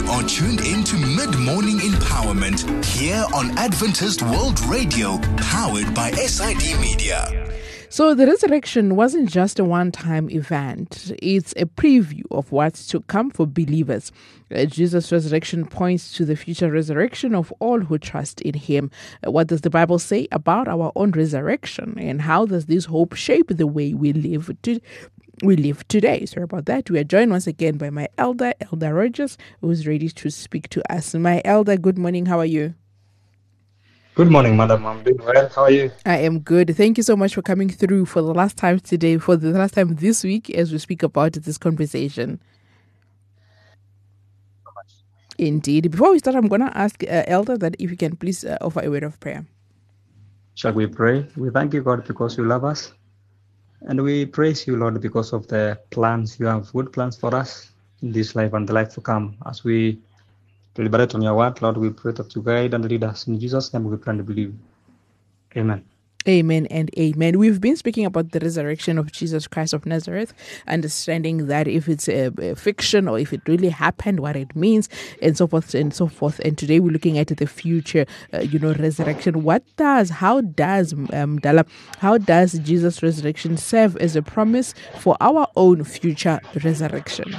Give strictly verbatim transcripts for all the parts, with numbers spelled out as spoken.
are tuned in to Mid-Morning Empowerment here on Adventist World Radio, powered by S I D Media. So the resurrection wasn't just a one-time event. It's a preview of what's to come for believers. Uh, Jesus' resurrection points to the future resurrection of all who trust in him. Uh, what does the Bible say about our own resurrection? And how does this hope shape the way we live to, we live today? Sorry about that. We are joined once again by my elder, Elder Rogers, who's ready to speak to us. My elder, good morning. How are you? Good morning, madam. I'm doing well. How are you? I am good. Thank you so much for coming through for the last time today, for the last time this week, as we speak about this conversation. So much. Indeed. Before we start, I'm going to ask uh, Elder that if you can please uh, offer a word of prayer. Shall we pray? We thank you, God, because you love us. And we praise you, Lord, because of the plans. You have good plans for us in this life and the life to come. As we deliberate on your word, Lord, we pray that you guide and lead us. In Jesus' name we pray and believe. Amen. Amen and amen. We've been speaking about the resurrection of Jesus Christ of Nazareth, understanding that if it's a, a fiction or if it really happened, what it means, and so forth and so forth. And today we're looking at the future, uh, you know, resurrection. What does, how does, um, Dala, how does Jesus' resurrection serve as a promise for our own future resurrection?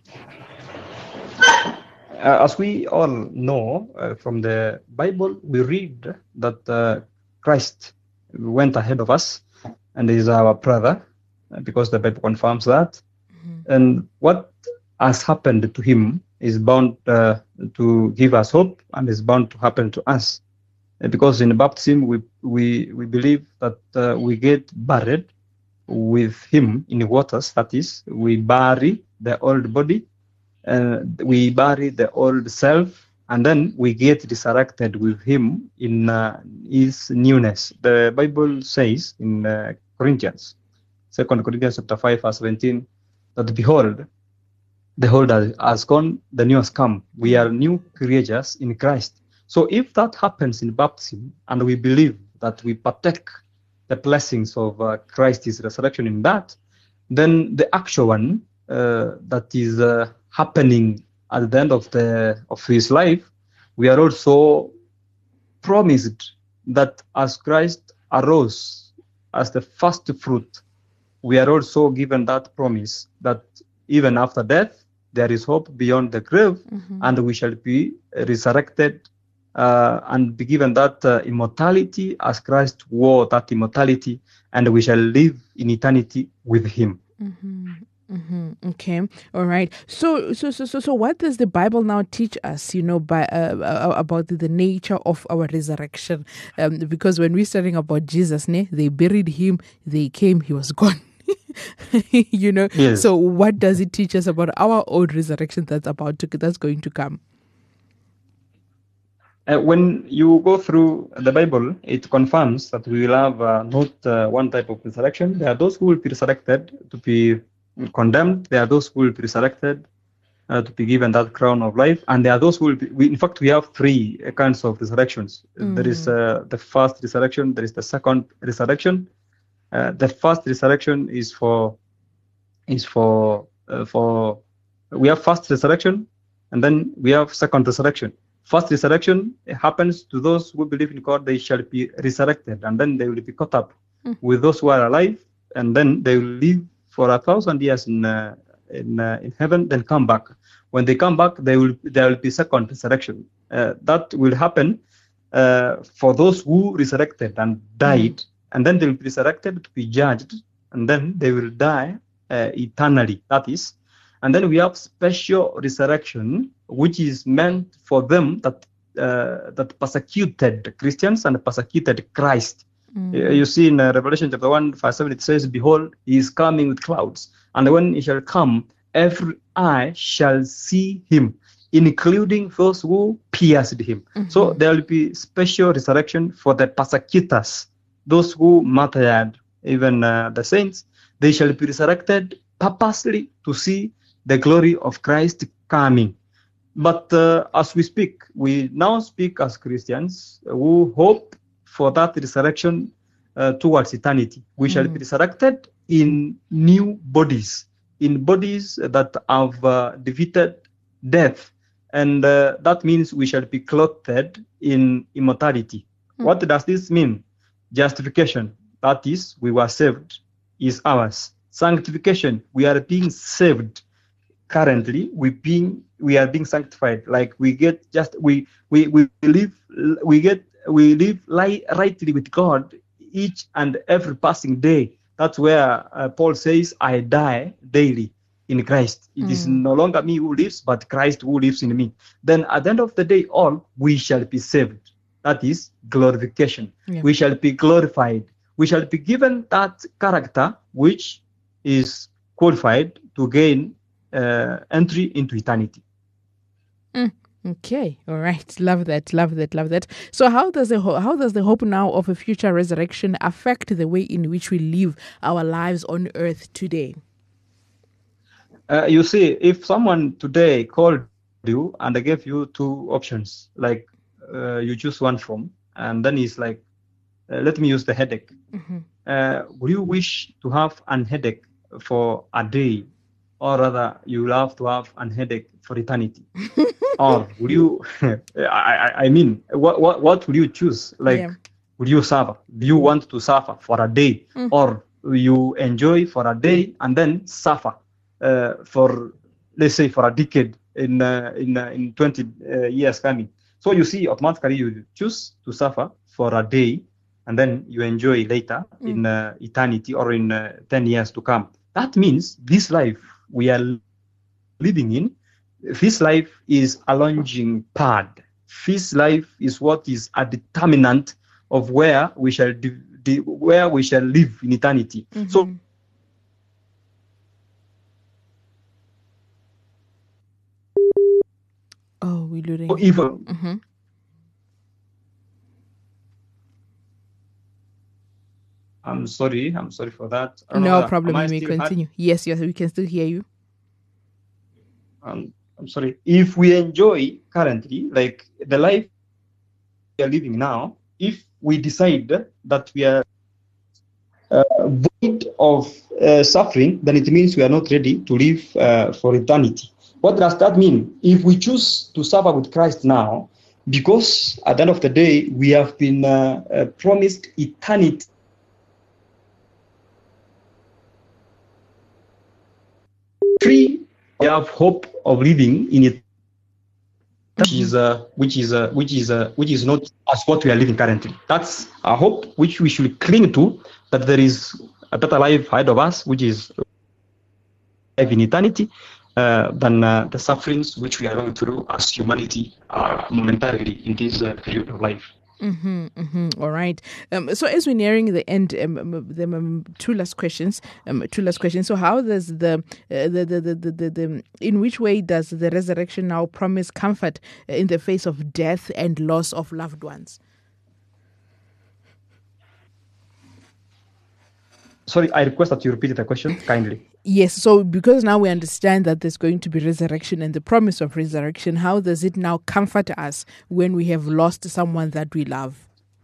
Uh, as we all know uh, from the Bible, we read that uh, Christ went ahead of us and is our brother, uh, because the Bible confirms that. Mm-hmm. And what has happened to him is bound uh, to give us hope and is bound to happen to us. Uh, because in baptism, we we, we believe that uh, we get buried with him in waters. That is, we bury the old body. Uh, we bury the old self, and then we get resurrected with him in uh, his newness. The Bible says in uh, Corinthians, Second Corinthians chapter five, verse seventeen, that behold, the old has gone, the new has come. We are new creatures in Christ. So if that happens in baptism, and we believe that we partake the blessings of uh, Christ's resurrection in that, then the actual one uh, that is uh, happening at the end of the of his life, we are also promised that as Christ arose as the first fruit, we are also given that promise that even after death, there is hope beyond the grave, mm-hmm. and we shall be resurrected uh, and be given that uh, immortality as Christ wore that immortality, and we shall live in eternity with him. Mm-hmm. Mm-hmm. Okay. All right. So, so, so, so, so, what does the Bible now teach us? You know, by uh, uh, about the, the nature of our resurrection? Um, because when we're studying about Jesus, ne, they buried him. They came. He was gone. you know. Yes. So, what does it teach us about our own resurrection that's about to that's going to come? Uh, when you go through the Bible, it confirms that we will have uh, not uh, one type of resurrection. There are those who will be resurrected to be condemned. There are those who will be resurrected uh, to be given that crown of life, and there are those who will be. We, in fact, we have three kinds of resurrections. Mm. There is uh, the first resurrection. There is the second resurrection. Uh, the first resurrection is for is for uh, for we have first resurrection, and then we have second resurrection. First resurrection happens to those who believe in God. They shall be resurrected, and then they will be caught up mm. with those who are alive, and then they will live for a thousand years in uh, in uh, in heaven, then come back. When they come back, they will there will be second resurrection. Uh, that will happen uh, for those who resurrected and died, mm. and then they will be resurrected to be judged, and then they will die uh, eternally. That is, and then we have special resurrection, which is meant for them that uh, that persecuted Christians and persecuted Christ. Mm. You see in uh, Revelation chapter one, verse seven, it says, behold, he is coming with clouds. And when he shall come, every eye shall see him, including those who pierced him. Mm-hmm. So there will be special resurrection for the persecutors, those who martyred even uh, the saints. They shall be resurrected purposely to see the glory of Christ coming. But uh, as we speak, we now speak as Christians who hope for that resurrection uh, towards eternity. We mm. shall be resurrected in new bodies, in bodies that have uh, defeated death, and uh, that means we shall be clothed in immortality. Mm. What does this mean? Justification, that is, we were saved, is ours. Sanctification, we are being saved. Currently, we being we are being sanctified. Like we get just we we we live we get we live li- rightly with God each and every passing day. That's where uh, Paul says, "I die daily in Christ. It mm. is no longer me who lives, but Christ who lives in me." Then, at the end of the day, all we shall be saved. That is glorification. Yeah. We shall be glorified. We shall be given that character which is qualified to gain uh, entry into eternity. Mm. Okay, all right, love that, love that, love that. So, how does the ho- how does the hope now of a future resurrection affect the way in which we live our lives on earth today? Uh, you see, if someone today called you and they gave you two options, like uh, you choose one from, and then he's like, uh, "Let me use the headache." Mm-hmm. Uh, would you wish to have an headache for a day, or rather, you will have to have an headache for eternity? Or would you? I, I mean, what what what would you choose? Like, yeah. Would you suffer? Do you want to suffer for a day, mm. or you enjoy for a day and then suffer uh, for, let's say, for a decade in uh, in uh, in twenty uh, years coming? So you see, automatically you choose to suffer for a day, and then you enjoy later mm. in uh, eternity or in uh, ten years to come. That means this life we are living in. This life is a launching pad. This life is what is a determinant of where we shall de- de- where we shall live in eternity. Mm-hmm. So, oh, we're losing. Even. Mm-hmm. I'm sorry. I'm sorry for that. No problem. You may continue. Hard? Yes, yes, we can still hear you. Um, I'm sorry. If we enjoy currently, like the life we are living now, if we decide that we are uh, void of uh, suffering, then it means we are not ready to live uh, for eternity. What does that mean? If we choose to suffer with Christ now, because at the end of the day, we have been uh, uh, promised eternity. Free, we have hope of living in it, which is uh, which is uh, which is uh, which is not as what we are living currently. That's a hope which we should cling to, that there is a better life ahead of us, which is life in eternity, uh, than uh, the sufferings which we are going through as humanity uh, momentarily in this uh, period of life. Mm-hmm, mm-hmm. All right. Um, so as we're nearing the end, um, the um, two last questions. Um, two last questions. So how does the, uh, the, the, the, the, the, the in which way does the resurrection now promise comfort in the face of death and loss of loved ones? Sorry, I request that you repeat the question kindly. Yes, so because now we understand that there's going to be resurrection and the promise of resurrection, how does it now comfort us when we have lost someone that we love?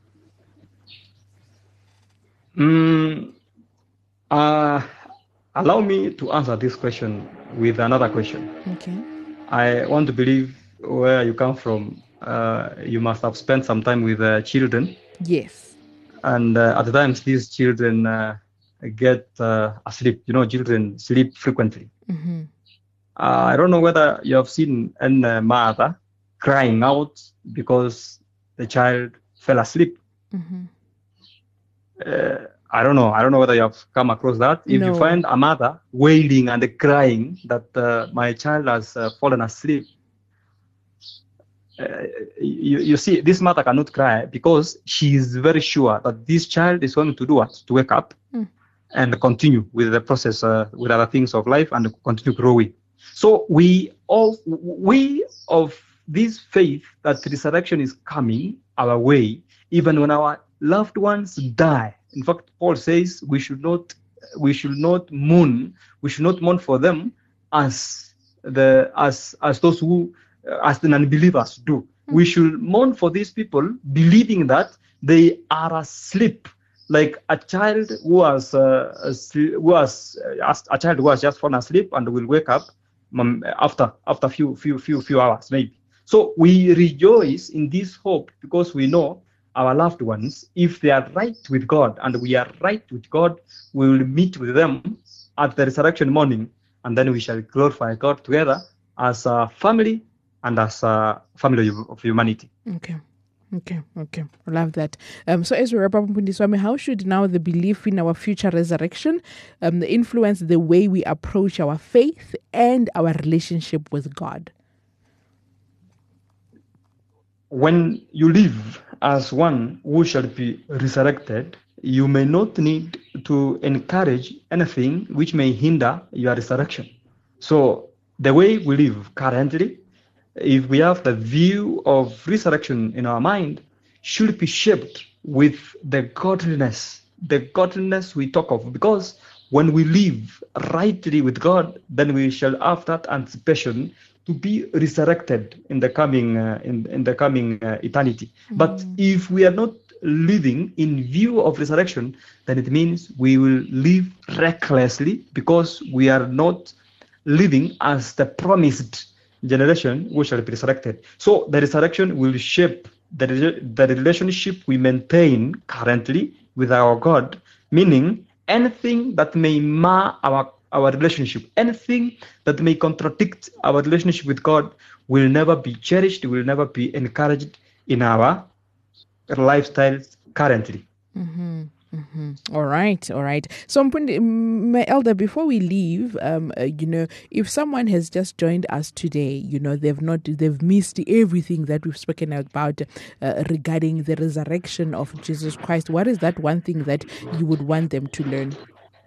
Mm, uh, allow me to answer this question with another question. Okay. I want to believe where you come from, uh, you must have spent some time with uh, children. Yes. And uh, at times these children uh, get uh, asleep. You know, children sleep frequently. Mm-hmm. Uh, I don't know whether you have seen a mother crying out because the child fell asleep. Mm-hmm. Uh, I don't know. I don't know whether you have come across that. If no. you find a mother wailing and crying that uh, my child has uh, fallen asleep, uh, you, you see, this mother cannot cry because she is very sure that this child is going to do what? To wake up mm. and continue with the process, uh, with other things of life and continue growing. So we all, we of this faith that resurrection is coming our way, even when our loved ones die. In fact, Paul says we should not, we should not mourn, we should not mourn for them as the as as those who, as the non-believers do. Mm-hmm. We should mourn for these people, believing that they are asleep, like a child who has uh, who has uh, a child who has just fallen asleep and will wake up um, after after few few few few hours maybe. So we rejoice in this hope because we know our loved ones, if they are right with God and we are right with God, we will meet with them at the resurrection morning, and then we shall glorify God together as a family and as a family of humanity. Okay. Okay, okay. I love that. Um, so as we wrap up, Mpundiswami, how should now the belief in our future resurrection um, influence the way we approach our faith and our relationship with God? When you live as one who shall be resurrected, you may not need to encourage anything which may hinder your resurrection. So the way we live currently, if we have the view of resurrection in our mind, should be shaped with the godliness, the godliness we talk of. Because when we live rightly with God, then we shall have that anticipation to be resurrected in the coming uh, in, in the coming uh, eternity. Mm-hmm. But if we are not living in view of resurrection, then it means we will live recklessly because we are not living as the promised generation who shall be resurrected. So the resurrection will shape the, the relationship we maintain currently with our God, meaning anything that may mar our, our relationship, anything that may contradict our relationship with God will never be cherished, will never be encouraged in our lifestyles currently. Mm-hmm. Mm-hmm. All right, all right. So, my elder, before we leave, um, uh, you know, if someone has just joined us today, you know, they've not, they've missed everything that we've spoken about uh, regarding the resurrection of Jesus Christ. What is that one thing that you would want them to learn?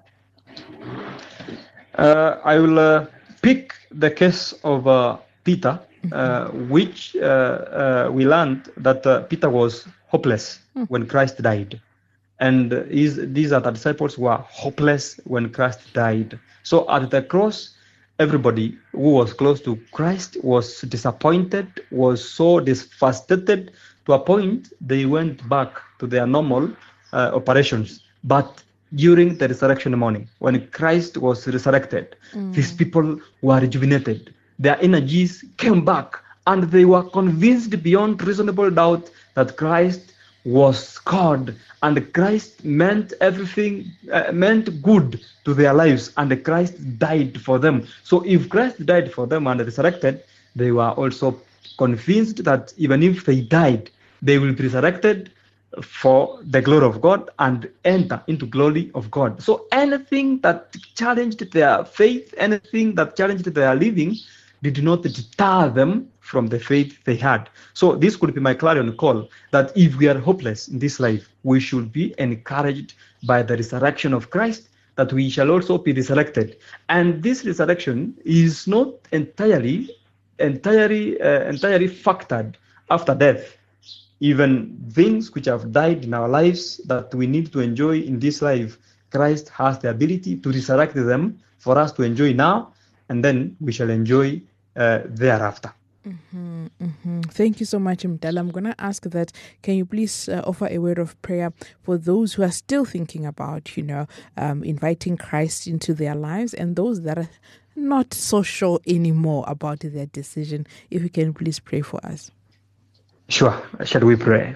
Uh, I will uh, pick the case of uh, Peter, mm-hmm. uh, which uh, uh, we learned that uh, Peter was hopeless mm-hmm. when Christ died. And is, these are the disciples who are hopeless when Christ died. So at the cross, everybody who was close to Christ was disappointed, was so devastated to a point they went back to their normal uh, operations. But during the resurrection morning, when Christ was resurrected, mm. these people were rejuvenated. Their energies came back, and they were convinced beyond reasonable doubt that Christ was God, and Christ meant everything, uh, meant good to their lives, and Christ died for them. So if Christ died for them and resurrected, they were also convinced that even if they died, they will be resurrected for the glory of God and enter into glory of God. So anything that challenged their faith, anything that challenged their living, did not deter them from the faith they had. So this could be my clarion call, that if we are hopeless in this life, we should be encouraged by the resurrection of Christ, that we shall also be resurrected. And this resurrection is not entirely, entirely, uh, entirely factored after death. Even things which have died in our lives that we need to enjoy in this life, Christ has the ability to resurrect them for us to enjoy now, and then we shall enjoy uh, thereafter. Mm-hmm, mm-hmm. Thank you so much, Mdala. I'm going to ask that, can you please uh, offer a word of prayer for those who are still thinking about, you know, um, inviting Christ into their lives, and those that are not so sure anymore about their decision? If you can please pray for us. Sure. Shall we pray?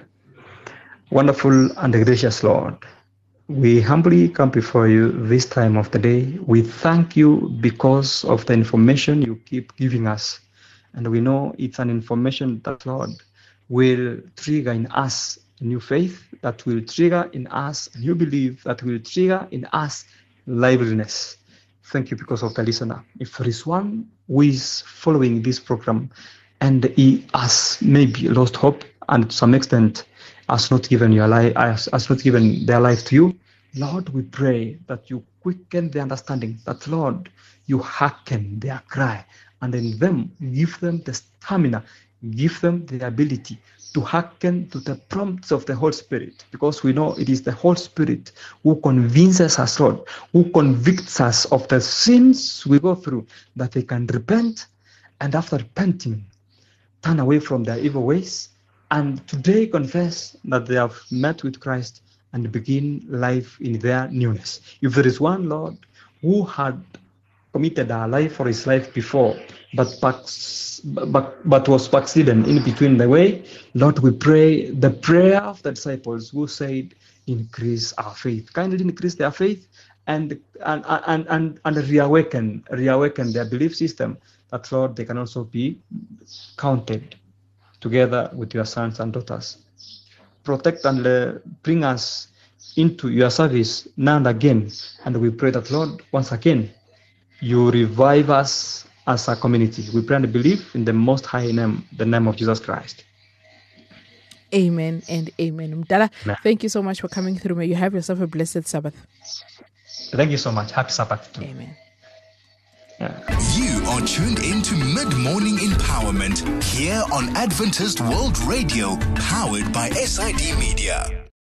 Wonderful and gracious Lord, we humbly come before you this time of the day. We thank you because of the information you keep giving us. And we know it's an information that, Lord, will trigger in us a new faith, that will trigger in us a new belief, that will trigger in us liveliness. Thank you because of the listener. If there is one who is following this program and he has maybe lost hope and to some extent has not given your life, has, has not given their life to you, Lord, we pray that you quicken the understanding, that, Lord, you hearken their cry, and in them give them the stamina, give them the ability to hearken to the prompts of the Holy Spirit, because we know it is the Holy Spirit who convinces us, Lord, who convicts us of the sins we go through, that they can repent, and after repenting, turn away from their evil ways, and today confess that they have met with Christ and begin life in their newness. If there is one, Lord, who had committed a life for his life before, but backs, but, but was backslidden in between the way. Lord, we pray the prayer of the disciples who said, increase our faith. Kindly increase their faith and and and and, and reawaken, reawaken their belief system that, Lord, they can also be counted together with your sons and daughters. Protect and uh, bring us into your service now and again. And we pray that, Lord, once again, you revive us as a community. We pray and believe in the most high name, the name of Jesus Christ. Amen and amen. Mdala, thank you so much for coming through. May you have yourself a blessed Sabbath. Thank you so much. Happy Sabbath too. Amen. Yeah. You are tuned into Mid-Morning Empowerment here on Adventist World Radio, powered by S I D Media.